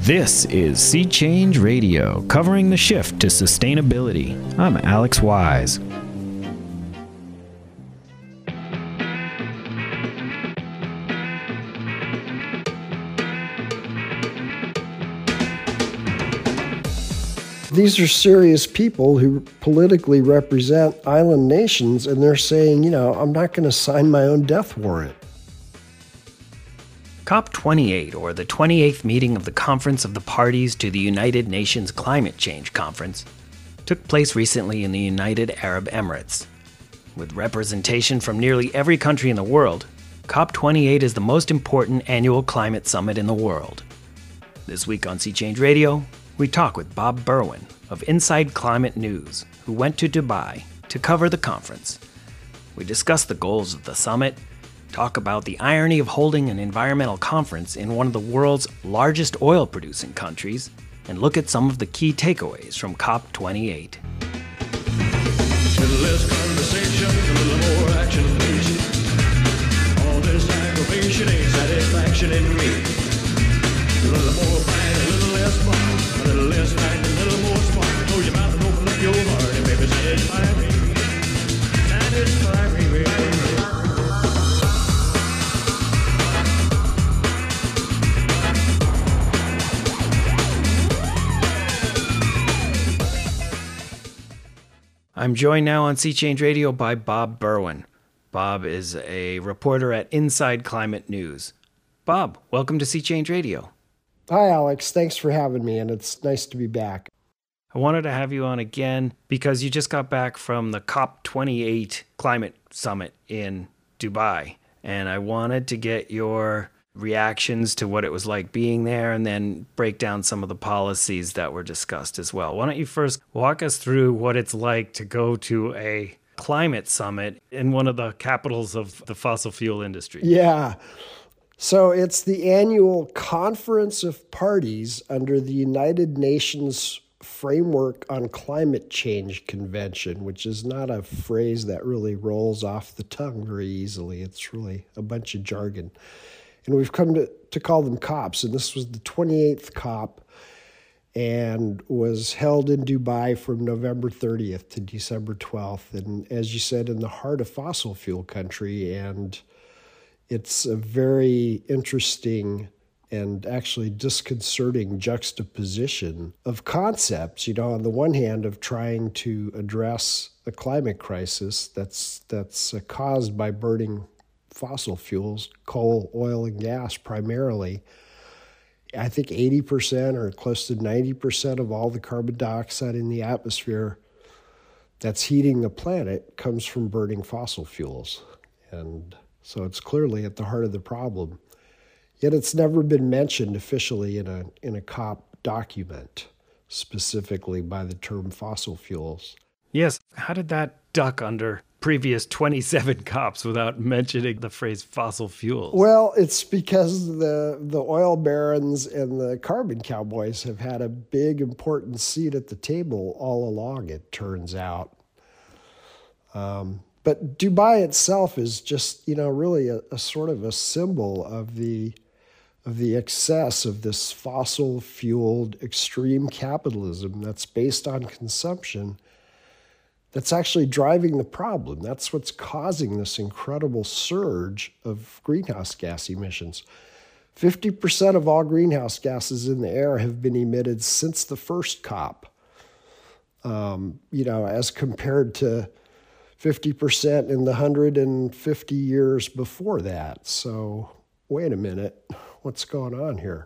This is Sea Change Radio, covering the shift to sustainability. I'm Alex Wise. These are serious people who politically represent island nations, and they're saying, I'm not going to sign my own death warrant. COP28, or the 28th meeting of the Conference of the Parties to the United Nations Climate Change Conference, took place recently in the United Arab Emirates. With representation from nearly every country in the world, COP28 is the most important annual climate summit in the world. This week on Sea Change Radio, we talk with Bob Berwin of Inside Climate News, who went to Dubai to cover the conference. We discuss the goals of the summit, talk about the irony of holding an environmental conference in one of the world's largest oil-producing countries, and look at some of the key takeaways from COP28. Little less conversation, a little more action, please. All this aggravation ain't satisfaction in me. A little more fight, a little less fun. A little less fight, a little more spark. Close your mouth and open up your heart, and baby, satisfy me. Satisfy me, baby. I'm joined now on Sea Change Radio by Bob Berwin. Bob is a reporter at Inside Climate News. Bob, welcome to Sea Change Radio. Hi, Alex. Thanks for having me, and it's nice to be back. I wanted to have you on again because you just got back from the COP28 climate summit in Dubai, and I wanted to get your reactions to what it was like being there and then break down some of the policies that were discussed as well. Why don't you first walk us through what it's like to go to a climate summit in one of the capitals of the fossil fuel industry? Yeah. So it's the annual Conference of Parties under the United Nations Framework on Climate Change Convention, which is not a phrase that really rolls off the tongue very easily. It's really a bunch of jargon. And we've come to call them COPs, and this was the 28th COP and was held in Dubai from November 30th to December 12th. And as you said, in the heart of fossil fuel country, and it's a very interesting and actually disconcerting juxtaposition of concepts, on the one hand of trying to address the climate crisis that's caused by burning fossil fuels, coal, oil, and gas primarily. I think 80% or close to 90% of all the carbon dioxide in the atmosphere that's heating the planet comes from burning fossil fuels. And so it's clearly at the heart of the problem. Yet it's never been mentioned officially in a COP document, specifically by the term fossil fuels. Yes. How did that duck under previous 27 COPs without mentioning the phrase fossil fuels? Well, it's because the oil barons and the carbon cowboys have had a big, important seat at the table all along, it turns out. But Dubai itself is just, really a sort of a symbol of the excess of this fossil-fueled extreme capitalism that's based on consumption that's actually driving the problem. That's what's causing this incredible surge of greenhouse gas emissions. 50% of all greenhouse gases in the air have been emitted since the first COP, as compared to 50% in the 150 years before that. So wait a minute, what's going on here?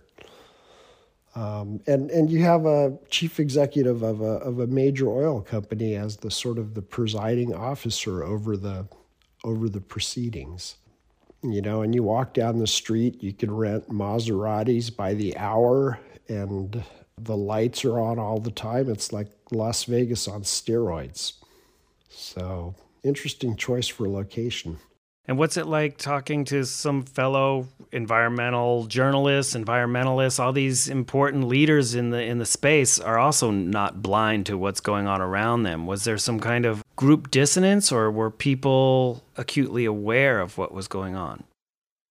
And you have a chief executive of a major oil company as the sort of the presiding officer over the proceedings, and you walk down the street, you can rent Maseratis by the hour, and the lights are on all the time. It's like Las Vegas on steroids. So interesting choice for location. And what's it like talking to some fellow environmental journalists, environmentalists? All these important leaders in the space are also not blind to what's going on around them. Was there some kind of group dissonance, or were people acutely aware of what was going on?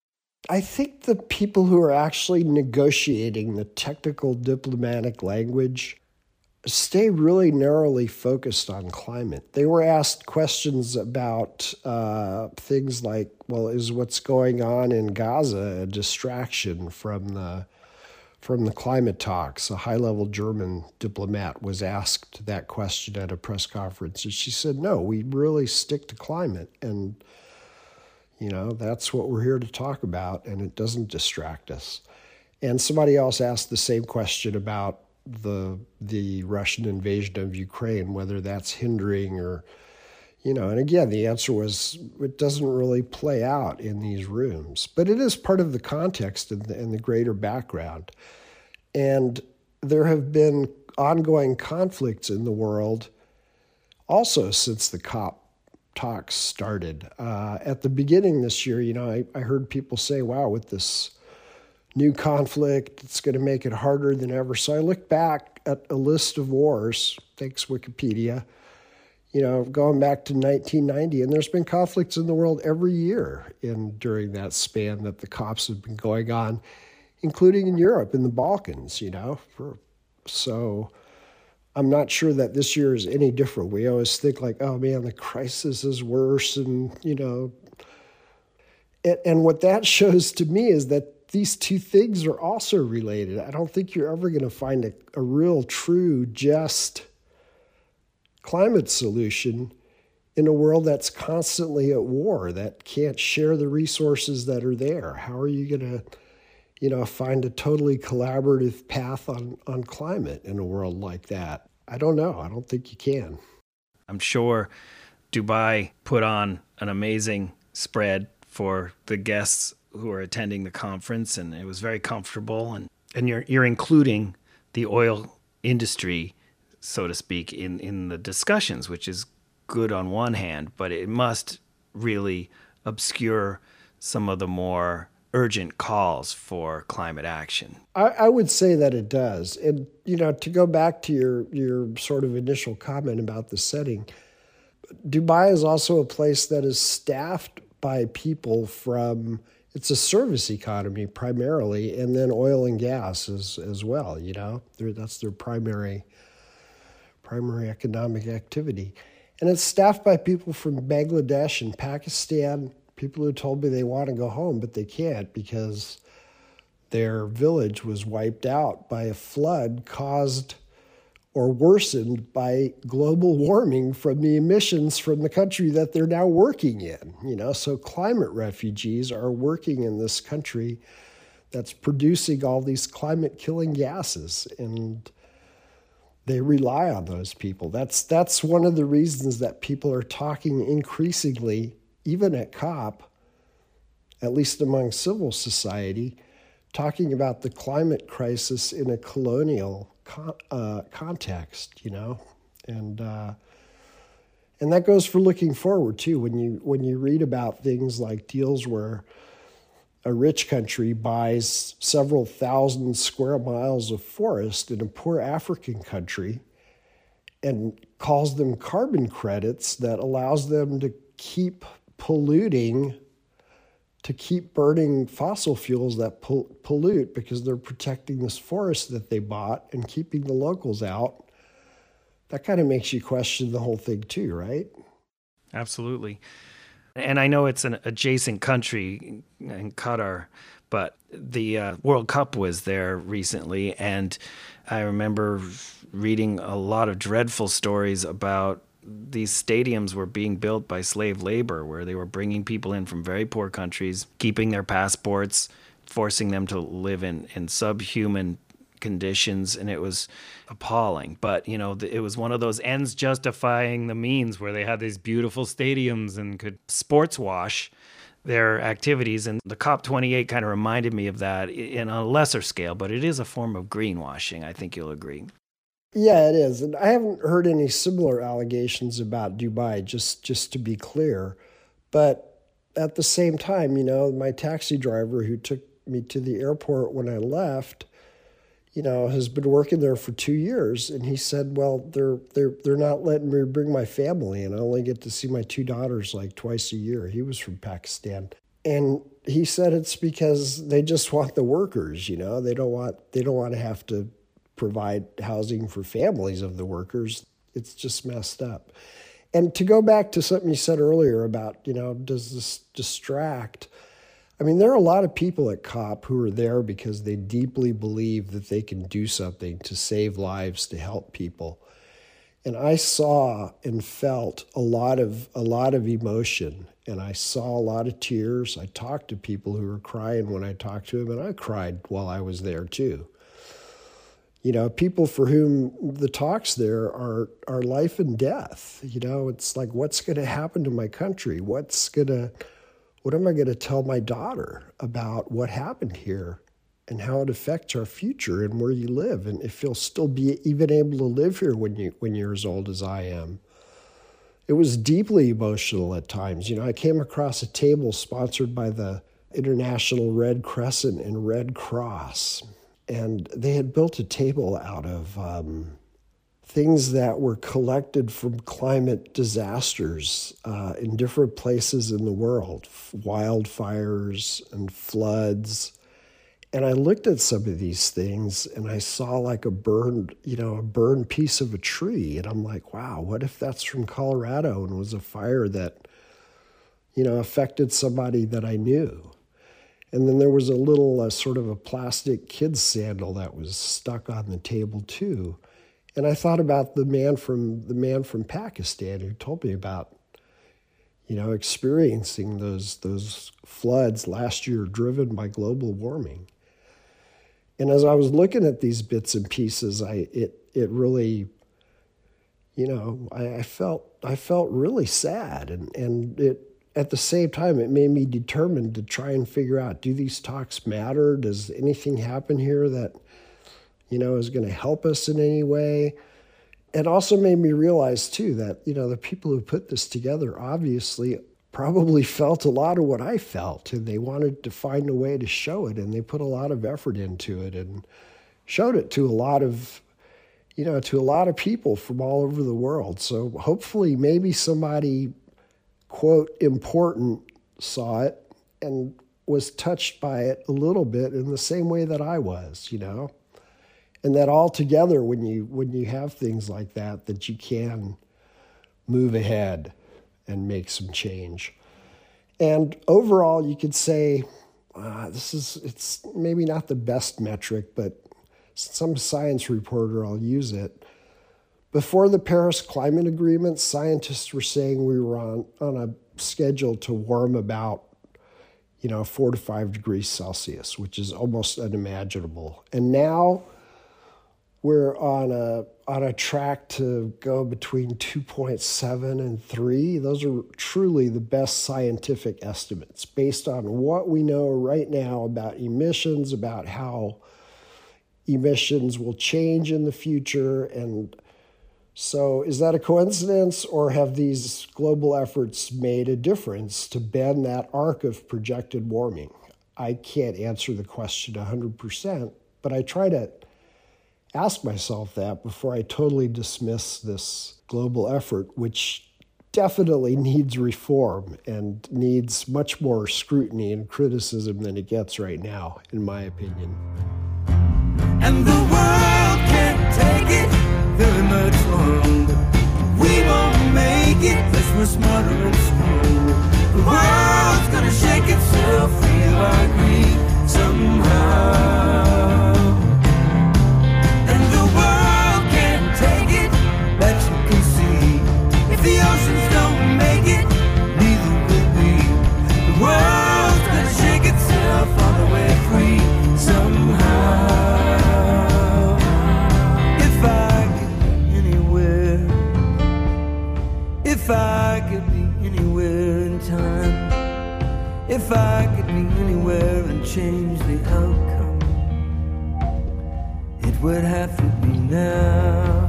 I think the people who are actually negotiating the technical diplomatic language stay really narrowly focused on climate. They were asked questions about things like, well, is what's going on in Gaza a distraction from the climate talks? A high-level German diplomat was asked that question at a press conference, and she said, no, we really stick to climate, and that's what we're here to talk about, and it doesn't distract us. And somebody else asked the same question about the Russian invasion of Ukraine, whether that's hindering or, and again, the answer was it doesn't really play out in these rooms, but it is part of the context and the greater background. And there have been ongoing conflicts in the world also since the COP talks started. At the beginning this year, I heard people say, wow, with this new conflict, it's going to make it harder than ever. So I looked back at a list of wars, thanks Wikipedia, going back to 1990, and there's been conflicts in the world every year during that span that the COPs have been going on, including in Europe, in the Balkans, So I'm not sure that this year is any different. We always think like, oh man, the crisis is worse, and and what that shows to me is that these two things are also related. I don't think you're ever going to find a real, true, just climate solution in a world that's constantly at war, that can't share the resources that are there. How are you going to, find a totally collaborative path on climate in a world like that? I don't know. I don't think you can. I'm sure Dubai put on an amazing spread for the guests who are attending the conference, and it was very comfortable. And you're including the oil industry, so to speak, in the discussions, which is good on one hand, but it must really obscure some of the more urgent calls for climate action. I would say that it does. And, to go back to your sort of initial comment about the setting, Dubai is also a place that is staffed by people from, it's a service economy primarily, and then oil and gas as well, That's their primary economic activity. And it's staffed by people from Bangladesh and Pakistan, people who told me they want to go home, but they can't because their village was wiped out by a flood caused or worsened by global warming from the emissions from the country that they're now working in. So climate refugees are working in this country that's producing all these climate-killing gases, and they rely on those people. That's one of the reasons that people are talking increasingly, even at COP, at least among civil society, talking about the climate crisis in a colonial context, and that goes for looking forward too. When you read about things like deals where a rich country buys several thousand square miles of forest in a poor African country and calls them carbon credits that allows them to keep polluting, to keep burning fossil fuels that pollute because they're protecting this forest that they bought and keeping the locals out, that kind of makes you question the whole thing too, right? Absolutely. And I know it's an adjacent country in Qatar, but the World Cup was there recently, and I remember reading a lot of dreadful stories about these stadiums were being built by slave labor, where they were bringing people in from very poor countries, keeping their passports, forcing them to live in subhuman conditions, and it was appalling. But, it was one of those ends justifying the means, where they had these beautiful stadiums and could sports wash their activities. And the COP28 kind of reminded me of that in a lesser scale, but it is a form of greenwashing. I think you'll agree. Yeah, it is. And I haven't heard any similar allegations about Dubai, just to be clear. But at the same time, my taxi driver who took me to the airport when I left, has been working there for 2 years. And he said, well, they're not letting me bring my family, and I only get to see my two daughters like twice a year. He was from Pakistan. And he said it's because they just want the workers, you know. They don't want to have to provide housing for families of the workers. It's just messed up. And to go back to something you said earlier about, you know, does this distract? I mean, there are a lot of people at COP who are there because they deeply believe that they can do something to save lives, to help people. And I saw and felt a lot of emotion, and I saw a lot of tears. I talked to people who were crying when I talked to them, and I cried while I was there too. You know, people for whom the talks there are life and death. You know, it's like, what's going to happen to my country? What am I going to tell my daughter about what happened here and how it affects our future and where you live, and if you'll still be even able to live here when you're as old as I am? It was deeply emotional at times. You know, I came across a table sponsored by the International Red Crescent and Red Cross, and they had built a table out of things that were collected from climate disasters in different places in the world, wildfires and floods. And I looked at some of these things and I saw like a burned piece of a tree. And I'm like, wow, what if that's from Colorado and was a fire that, you know, affected somebody that I knew? And then there was a little sort of a plastic kid's sandal that was stuck on the table too. And I thought about the man from Pakistan who told me about, you know, experiencing those floods last year driven by global warming. And as I was looking at these bits and pieces, it really, you know, I felt really sad, and it, at the same time, it made me determined to try and figure out, do these talks matter? Does anything happen here that, you know, is going to help us in any way? It also made me realize, too, that, you know, the people who put this together obviously probably felt a lot of what I felt, and they wanted to find a way to show it, and they put a lot of effort into it and showed it to a lot of people from all over the world. So hopefully maybe somebody, quote, important saw it and was touched by it a little bit in the same way that I was, you know? And that all together, when you have things like that you can move ahead and make some change. And overall, you could say, it's maybe not the best metric, but some science reporter, I'll use it. Before the Paris Climate Agreement, scientists were saying we were on a schedule to warm about, 4 to 5 degrees Celsius, which is almost unimaginable. And now we're on a track to go between 2.7 and 3. Those are truly the best scientific estimates based on what we know right now about emissions, about how emissions will change in the future. And so is that a coincidence, or have these global efforts made a difference to bend that arc of projected warming? I can't answer the question 100%, but I try to ask myself that before I totally dismiss this global effort, which definitely needs reform and needs much more scrutiny and criticism than it gets right now, in my opinion. And the world can't take it very much longer. We won't make it unless we're smarter and stronger. The world's gonna shake itself free of our greed somehow. And the world can't take it, that you can see. If the oceans don't make it, neither will we. The world's gonna shake itself all the way free somehow. If I could be anywhere in time, if I could be anywhere and change the outcome, it would have to be now.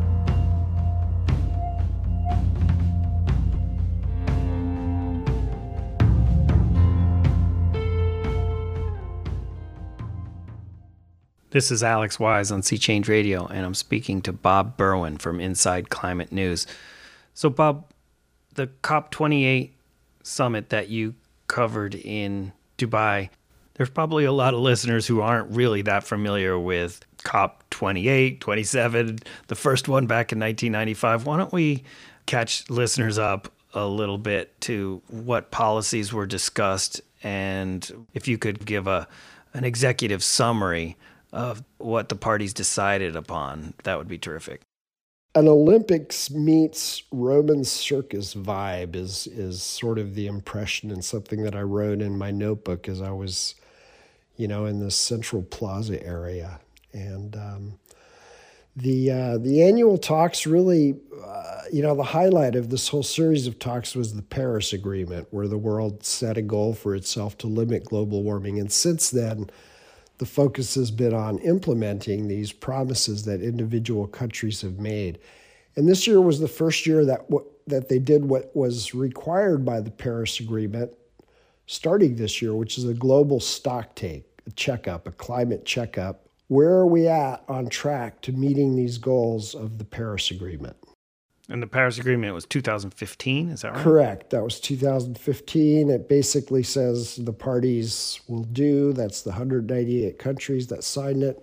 This is Alex Wise on Sea Change Radio, and I'm speaking to Bob Berwin from Inside Climate News. So, Bob, the COP28 summit that you covered in Dubai. There's probably a lot of listeners who aren't really that familiar with COP 28, 27, the first one back in 1995. Why don't we catch listeners up a little bit to what policies were discussed, and if you could give an executive summary of what the parties decided upon, that would be terrific. An Olympics meets Roman circus vibe is sort of the impression, and something that I wrote in my notebook as I was, in the Central Plaza area. And the annual talks really, the highlight of this whole series of talks was the Paris Agreement, where the world set a goal for itself to limit global warming. And since then, the focus has been on implementing these promises that individual countries have made. And this year was the first year that they did what was required by the Paris Agreement starting this year, which is a global stocktake, a checkup, a climate checkup. Where are we at on track to meeting these goals of the Paris Agreement? And the Paris Agreement was 2015, is that right? Correct. That was 2015. It basically says the parties will do, that's the 198 countries that signed it,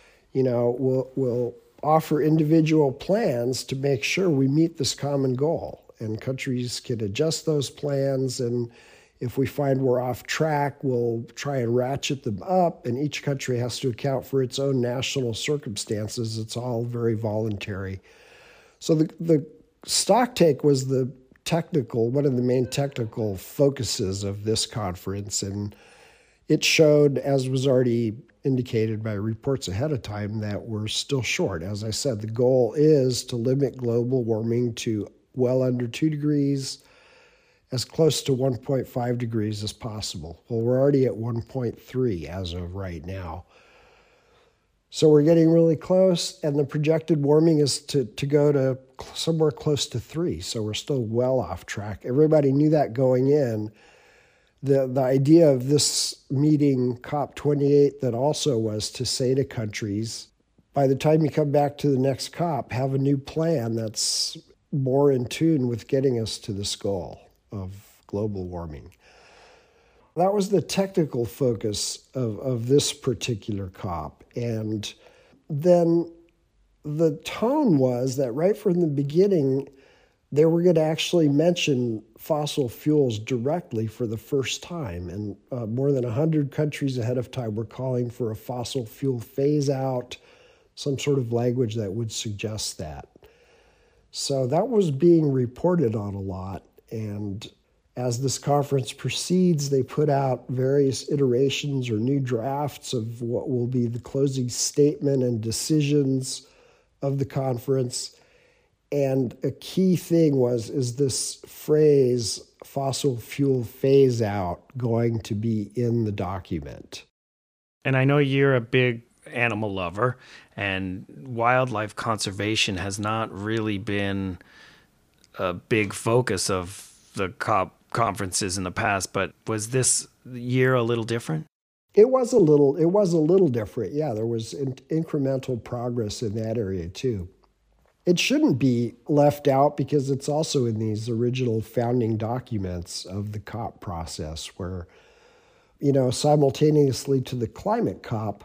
will offer individual plans to make sure we meet this common goal. And countries can adjust those plans, and if we find we're off track, we'll try and ratchet them up, and each country has to account for its own national circumstances. It's all very voluntary. So the stocktake was one of the main technical focuses of this conference, and it showed, as was already indicated by reports ahead of time, that we're still short. As I said, the goal is to limit global warming to well under 2 degrees, as close to 1.5 degrees as possible. Well, we're already at 1.3 as of right now. So we're getting really close, and the projected warming is to go to somewhere close to 3. So we're still well off track. Everybody knew that going in. The idea of this meeting, COP28, that also was to say to countries, by the time you come back to the next COP, have a new plan that's more in tune with getting us to this goal of global warming. That was the technical focus of this particular COP. And then the tone was that right from the beginning, they were going to actually mention fossil fuels directly for the first time. And more than 100 countries ahead of time were calling for a fossil fuel phase out, some sort of language that would suggest that. So that was being reported on a lot. And as this conference proceeds, they put out various iterations or new drafts of what will be the closing statement and decisions of the conference. And a key thing is this phrase, fossil fuel phase out, going to be in the document? And I know you're a big animal lover, and wildlife conservation has not really been a big focus of the COP conferences in the past, but was this year a little different? It was a little different. Yeah, there was incremental progress in that area too. It shouldn't be left out because it's also in these original founding documents of the COP process where, simultaneously to the climate COP,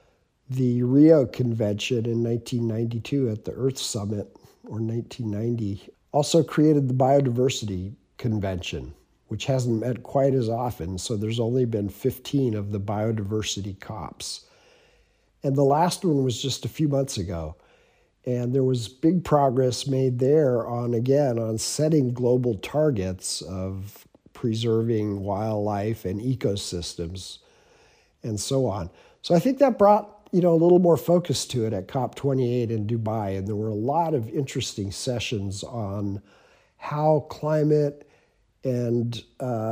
the Rio Convention in 1992 at the Earth Summit, or 1990, also created the Biodiversity Convention, which hasn't met quite as often, so there's only been 15 of the biodiversity COPs. And the last one was just a few months ago. And there was big progress made there on setting global targets of preserving wildlife and ecosystems and so on. So I think that brought, a little more focus to it at COP28 in Dubai. And there were a lot of interesting sessions on how climate and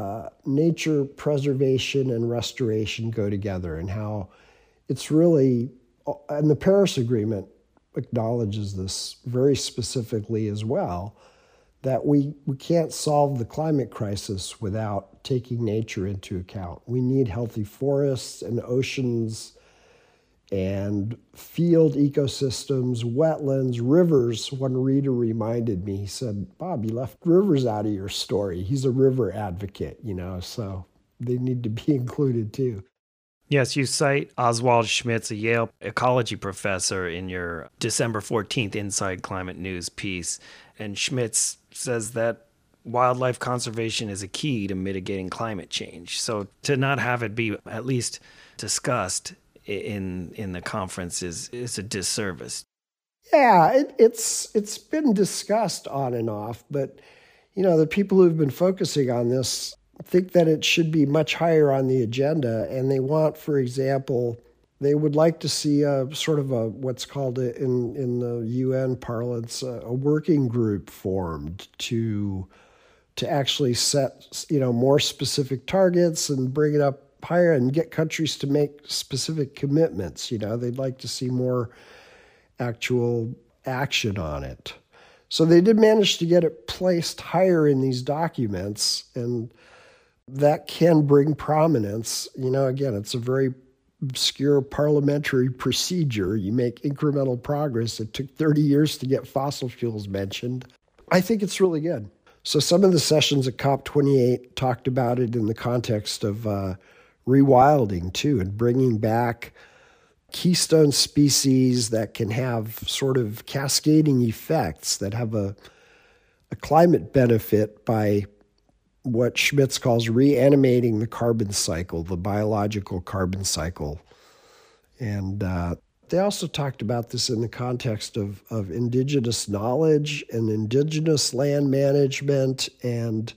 nature preservation and restoration go together, and how it's really, and the Paris Agreement acknowledges this very specifically as well, that we can't solve the climate crisis without taking nature into account. We need healthy forests and oceans and field ecosystems, wetlands, rivers. One reader reminded me, he said, Bob, you left rivers out of your story. He's a river advocate, so they need to be included too. Yes, you cite Oswald Schmitz, a Yale ecology professor, in your December 14th Inside Climate News piece. And Schmitz says that wildlife conservation is a key to mitigating climate change. So to not have it be at least discussed in the conference is a disservice. Yeah, it's been discussed on and off, but the people who've been focusing on this think that it should be much higher on the agenda, and they want, for example, they would like to see a sort of what's called in the UN parlance a working group formed to actually set more specific targets and bring it up higher and get countries to make specific commitments. They'd like to see more actual action on it. So they did manage to get it placed higher in these documents, and that can bring prominence. Again, it's a very obscure parliamentary procedure. You make incremental progress. It took 30 years to get fossil fuels mentioned. I think it's really good. So some of the sessions at COP28 talked about it in the context of rewilding too, and bringing back keystone species that can have sort of cascading effects that have a climate benefit by what Schmitz calls reanimating the carbon cycle, the biological carbon cycle. And they also talked about this in the context of indigenous knowledge and indigenous land management, and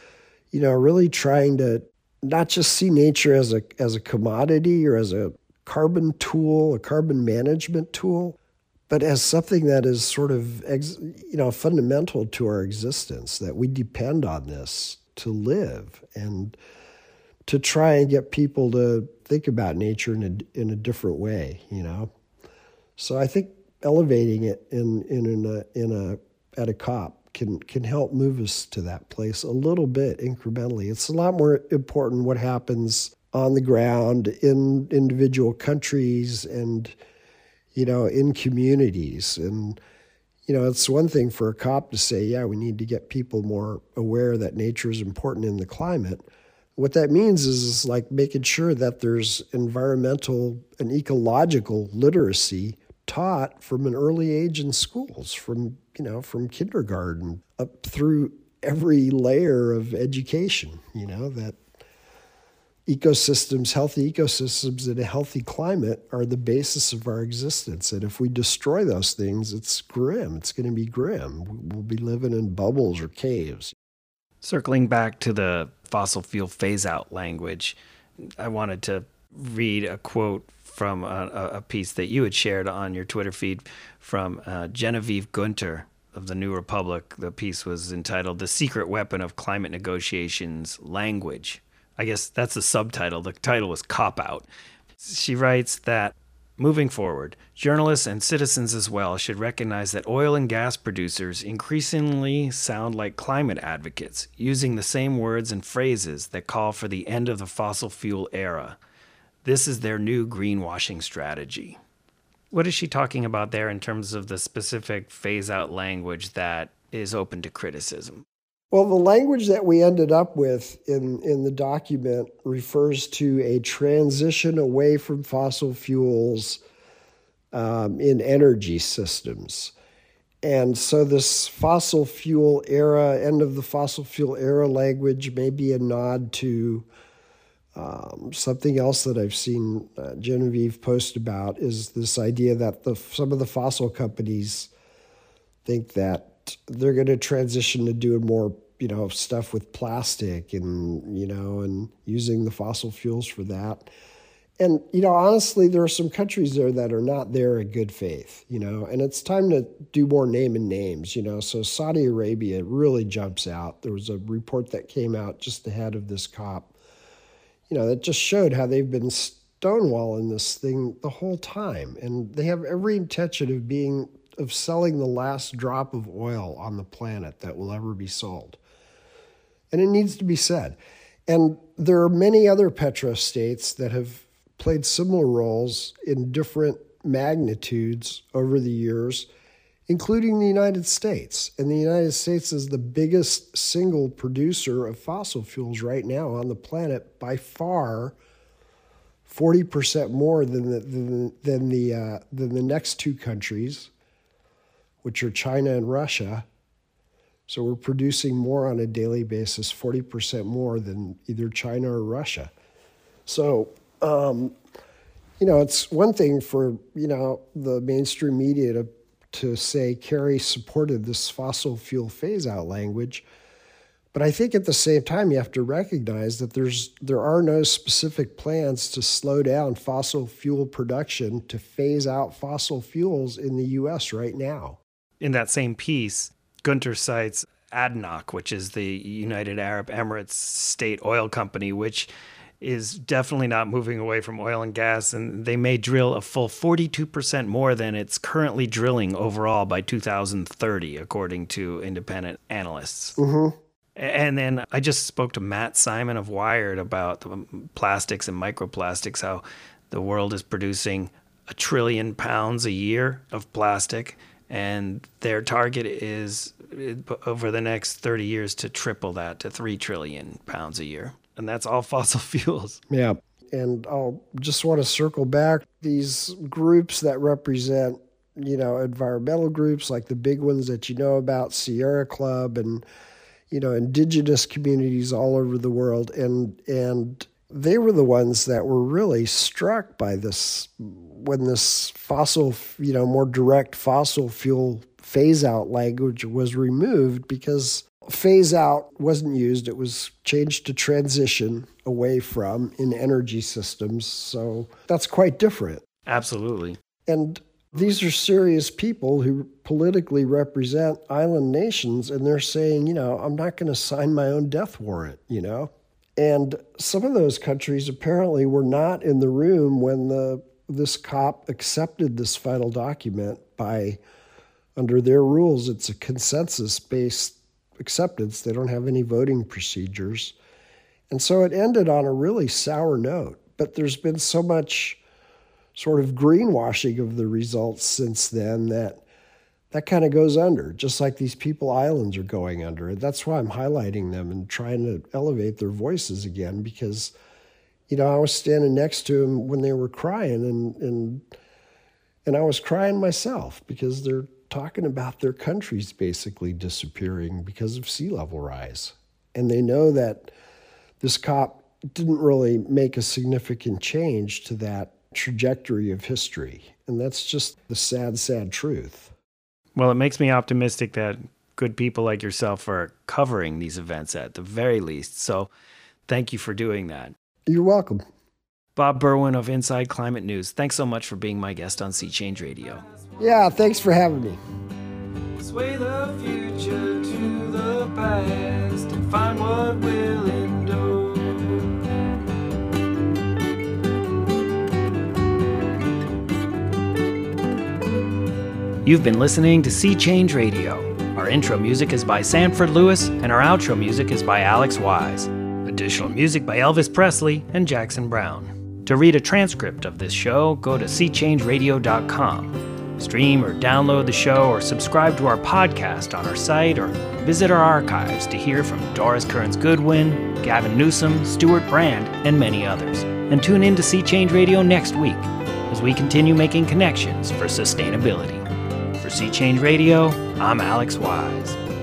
really trying to not just see nature as a commodity or as a carbon tool, a carbon management tool, but as something that is sort of fundamental to our existence, that we depend on this to live, and to try and get people to think about nature in a different way. So I think elevating it at a COP can help move us to that place a little bit incrementally. It's a lot more important what happens on the ground in individual countries and, in communities. And, it's one thing for a COP to say, yeah, we need to get people more aware that nature is important in the climate. What that means is like making sure that there's environmental and ecological literacy taught from an early age in schools, from kindergarten up through every layer of education, that healthy ecosystems in a healthy climate are the basis of our existence. And if we destroy those things, it's grim. It's going to be grim. We'll be living in bubbles or caves. Circling back to the fossil fuel phase-out language, I wanted to read a quote from a piece that you had shared on your Twitter feed from Genevieve Gunter of the New Republic. The piece was entitled "The Secret Weapon of Climate Negotiations: Language." I guess that's the subtitle. The title was Cop Out. She writes that, moving forward, journalists and citizens as well should recognize that oil and gas producers increasingly sound like climate advocates, using the same words and phrases that call for the end of the fossil fuel era. This is their new greenwashing strategy. What is she talking about there in terms of the specific phase-out language that is open to criticism? Well, the language that we ended up with in the document refers to a transition away from fossil fuels in energy systems. And so this fossil fuel era, end of the fossil fuel era language may be a nod to something else that I've seen Genevieve post about, is this idea that some of the fossil companies think that they're going to transition to doing more, stuff with plastic and, and using the fossil fuels for that. And, honestly, there are some countries there that are not there in good faith, and it's time to do more naming names, So Saudi Arabia really jumps out. There was a report that came out just ahead of this COP, that just showed how they've been stonewalling this thing the whole time. And they have every intention of selling the last drop of oil on the planet that will ever be sold. And it needs to be said. And there are many other petrostates that have played similar roles in different magnitudes over the years, including the United States. And the United States is the biggest single producer of fossil fuels right now on the planet, by far 40% more than the next two countries, which are China and Russia. So we're producing more on a daily basis, 40% more than either China or Russia. So, it's one thing for, the mainstream media to say Kerry supported this fossil fuel phase-out language. But I think at the same time, you have to recognize that there are no specific plans to slow down fossil fuel production to phase out fossil fuels in the U.S. right now. In that same piece, Gunter cites ADNOC, which is the United Arab Emirates state oil company, which is definitely not moving away from oil and gas, and they may drill a full 42% more than it's currently drilling overall by 2030, according to independent analysts. Mm-hmm. And then I just spoke to Matt Simon of Wired about the plastics and microplastics, how the world is producing 1 trillion pounds a year of plastic, and their target is over the next 30 years to triple that to 3 trillion pounds a year. And that's all fossil fuels. Yeah. And I'll just want to circle back. These groups that represent, environmental groups like the big ones that you know about, Sierra Club and, indigenous communities all over the world. And they were the ones that were really struck by this, when this more direct fossil fuel phase-out language was removed, because phase out wasn't used. It was changed to transition away from in energy systems. So that's quite different. Absolutely. And these are serious people who politically represent island nations, and they're saying, I'm not going to sign my own death warrant, And some of those countries apparently were not in the room when this COP accepted this final document under their rules. It's a consensus-based acceptance. They don't have any voting procedures. And so it ended on a really sour note. But there's been so much sort of greenwashing of the results since then that kind of goes under, just like these people islands are going under. And that's why I'm highlighting them and trying to elevate their voices again, because, I was standing next to them when they were crying, and I was crying myself, because they're talking about their countries basically disappearing because of sea level rise. And they know that this COP didn't really make a significant change to that trajectory of history. And that's just the sad, sad truth. Well, it makes me optimistic that good people like yourself are covering these events at the very least. So thank you for doing that. You're welcome. Bob Berwin of Inside Climate News, thanks so much for being my guest on Sea Change Radio. Yeah, thanks for having me. Sway the future to the past and find what will endure. You've been listening to Sea Change Radio. Our intro music is by Sanford Lewis, and our outro music is by Alex Wise. Additional music by Elvis Presley and Jackson Brown. To read a transcript of this show, go to seachangeradio.com. Stream or download the show or subscribe to our podcast on our site, or visit our archives to hear from Doris Kearns Goodwin, Gavin Newsom, Stuart Brand, and many others. And tune in to Sea Change Radio next week as we continue making connections for sustainability. For Sea Change Radio, I'm Alex Wise.